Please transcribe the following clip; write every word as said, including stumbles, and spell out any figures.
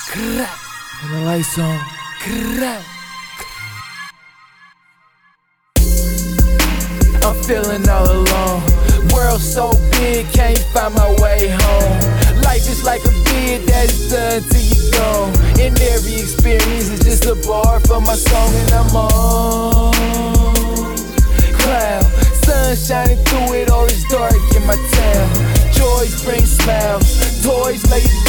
Crack. And the lights on. Crack. I'm feeling all alone. World so big, can't find my way home. Life is like a bid that is done till you go. And every experience is just a bar for my song, and I'm on cloud. Sun shining through it, all is dark in my town. Joys bring smiles, toys lay